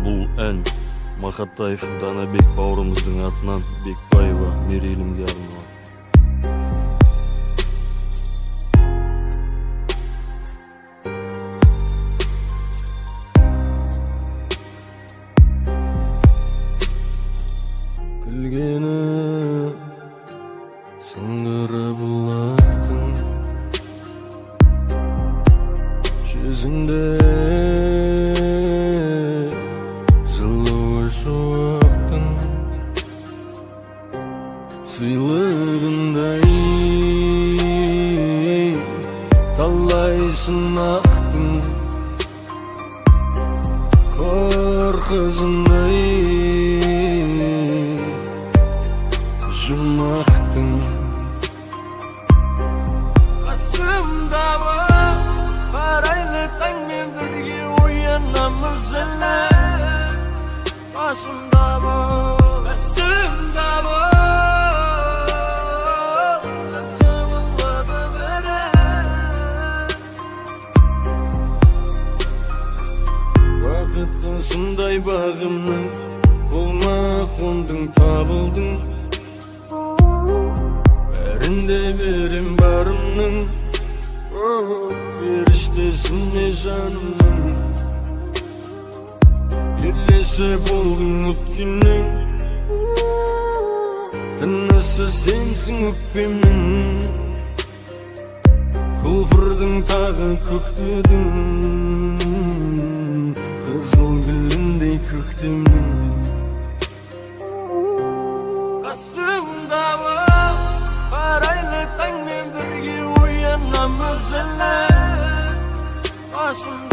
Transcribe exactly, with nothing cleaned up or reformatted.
Бұл ән Мақатаев Данабек бауырымыздың атынан Бекбаева Мерейлімге арналған. Күлгені сыңғыры бұлақтың жүзінде жылуы шуақтың сыйлығындай талай сынақтың хор қызындай жұмақтың қасымдағы арайлы таңмен бірге оянамыз әлі қасымдағы қасымдағы сыңғылады бірі уақыт қасындай бағымның қолма қондың табылдың бәрінде берем барымның періштесіне жанымның елесі болдың өткеннің тынысы сенсің өкпемнің құлпырдың тағы көктедің қызыл гүліндей көктемнің қасымдағы арайлы таңмен бірге оянамыз әлі қасымда